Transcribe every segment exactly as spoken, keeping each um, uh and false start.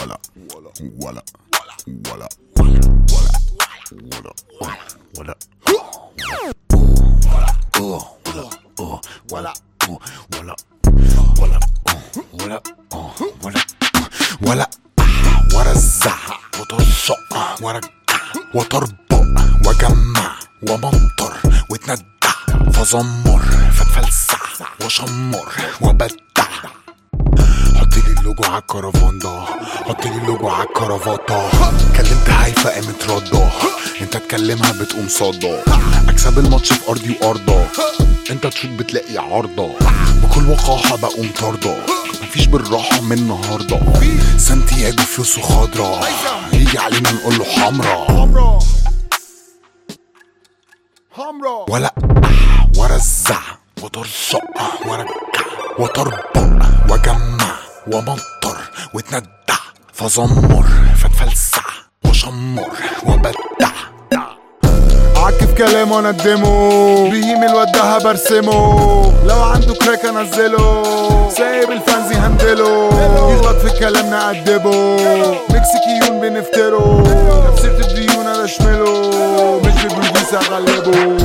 ولا ولا ولا ولا ولا ولا ولا ولا ولا ولا ولا ولا ورزع وترشق ورجع وتربق وجمع ومنطر وتندع فزمر فتفلسع وشمر وبدع. حطيلي اللوجو عالكرافان ده، حطيلي اللوجو عالكرافاطة. كلمت هايفة قامت ردة، انت تكلمها بتقوم صدى. اكسب الماتش في ارضي وارضة، انت تشوط بتلاقي عارضة. بكل وقاحة بقوم طاردة، مفيش بالراحة من النهاردة. سانتياجو فلوسه خضرا، يجي علينا نقوله حمرا حمرا. ولا ورزع وترشق ورجع وتربق وجمع ومنطر وتندع فزمر فتفلسع وشمر وبدع. عكف كلامه وندمه، بهيم الواد ده برسمه. لو عنده كراك انزله، سايب الفانزي هندله. يغلط في الكلام نأدبه، مكسيكيون بنفتره. نفسيرة الديون انا اشمله، مش ببلوجيس اغلبه.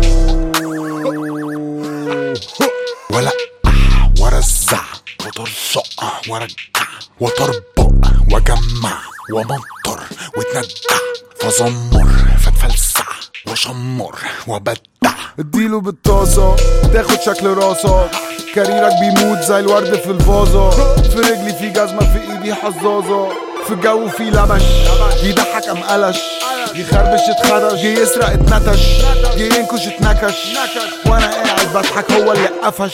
ولا ورزع وترشق ورجع وتربق وجمع ومنطر وتندع فزمر فتفلسع وشمر وبدع. اديله بالطاسة تاخد شكل راسك، كاريرك بيموت زي الورد في الفازة. في رجلي في جزمة، في ايدي حظاظة. في الجو في لبش، يضحك ام قلش. يخربش اتخرج، يسرق اتنتش. ينكش اتنكش، وانا قاعد بضحك هو اللي قفش.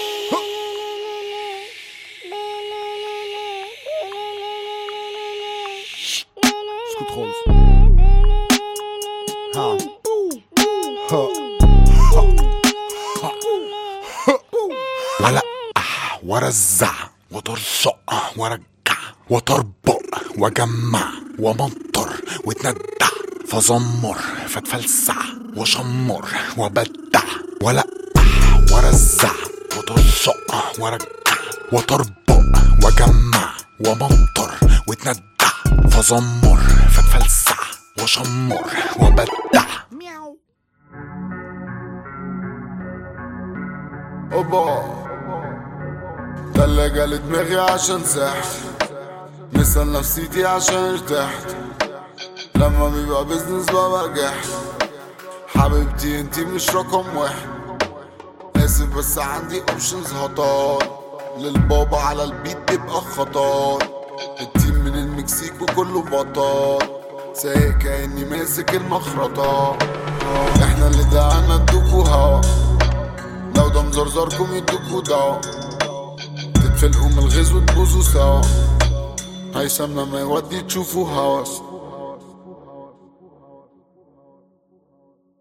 اسكت خالص. ها ولا ورزع وترشق ورجع وتربق وجمع ومنطر وتندع فزمر فتفلسع وشمر وبدع. ولا ورزع وترشق ورجع وتربق وجمع ومنطر وتندع فزمر فتفلسع وشمر وبدع. اوبا تلاجة لدماغي عشان سحت، مثل نفسيتي عشان ارتحت. لما بيبقى بيزنس ببقى جحت. حبيبتي انتي مش رقم واحد، اسف بس عندي اوبشنز هطال. للبابا على البيت تبقى خطار. التيم من المكسيك وكله بطال، سايق كأني ماسك المخرطة. احنا اللي دعنا ادوكوا هوا، لو ده مزرزركم يدوكوا دوا. تتفلقوا من الغيظ وتبوظوا سوا، هيثم لما يودي تشوفوا هوس.